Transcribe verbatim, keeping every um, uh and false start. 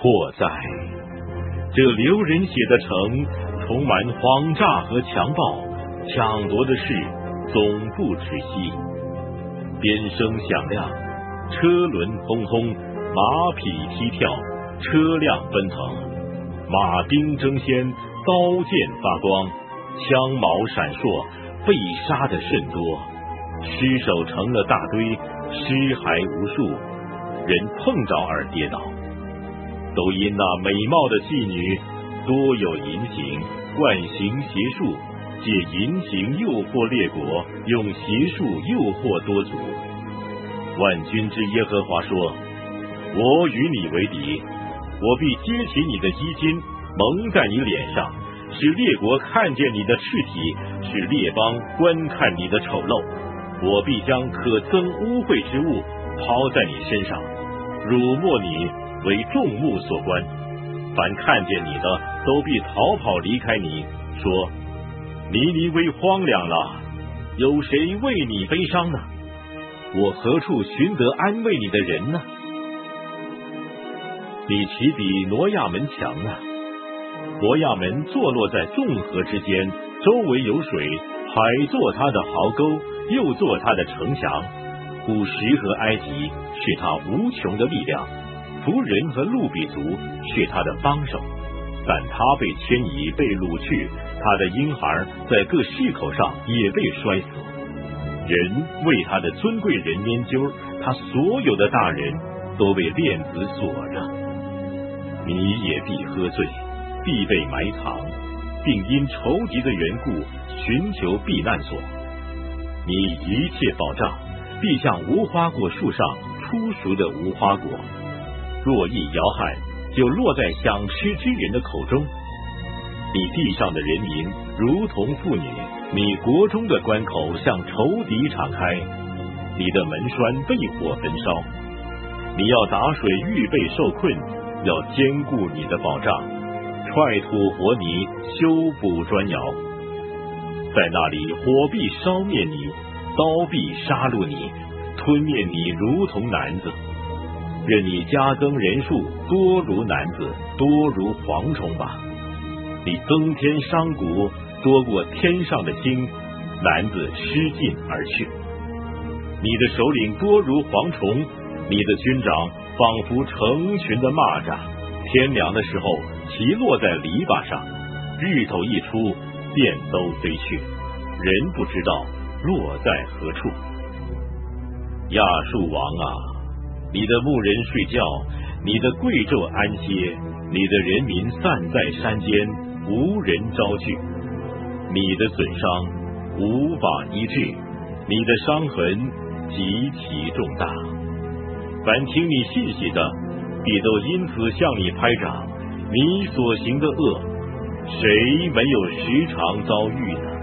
祸哉！这流人血的城，充满谎诈和强暴，抢夺的事总不止息。鞭声响亮，车轮轰轰，马匹踢跳，车辆奔腾，马兵争先，刀剑发光，枪矛闪烁，被杀的甚多，尸首成了大堆，尸骸无数，人碰着而跌倒。都因那美貌的妓女多有淫行，惯行邪术，借淫行诱惑列国，用邪术诱惑多族。万军之耶和华说：我与你为敌，我必揭起你的衣襟，蒙在你脸上，使列国看见你的赤体，使列邦观看你的丑陋。我必将可憎污秽之物抛在你身上，辱没你，为众目所观。凡看见你的，都必逃跑离开你，说：尼尼微荒凉了，有谁为你悲伤呢？我何处寻得安慰你的人呢？你岂比挪亚门强呢？挪亚门坐落在众河之间，周围有水，海作他的壕沟，又作他的城墙。古时和埃及是他无穷的力量，仆人和路比族是他的帮手。但他被迁移，被掳去，他的婴孩在各市口上也被摔死。人为他的尊贵人拈阄，他所有的大人都被链子锁着。你也必喝醉，必被埋藏，并因仇敌的缘故寻求避难所。你一切保障必像无花果树上初熟的无花果，若一摇撼，就落在想吃之人的口中。你地上的人民如同妇女，你国中的关口向仇敌敞开，你的门栓被火焚烧。你要打水预备受困，要坚固你的保障，踹土活泥，修补砖窑。在那里火必烧灭你，刀必杀戮你，吞灭你如同男子。任你加增人数，多如男子，多如蝗虫吧。你增添商贾，多过天上的星，男子失尽而去。你的首领多如蝗虫，你的军长仿佛成群的蚂蚱。天凉的时候，其落在篱笆上；日头一出，便都飞去，人不知道落在何处。亚述王啊，你的牧人睡觉，你的贵胄安歇，你的人民散在山间，无人招聚。你的损伤无法医治，你的伤痕极其重大。凡听你信息的，必都因此向你拍掌。你所行的恶，谁没有时常遭遇呢？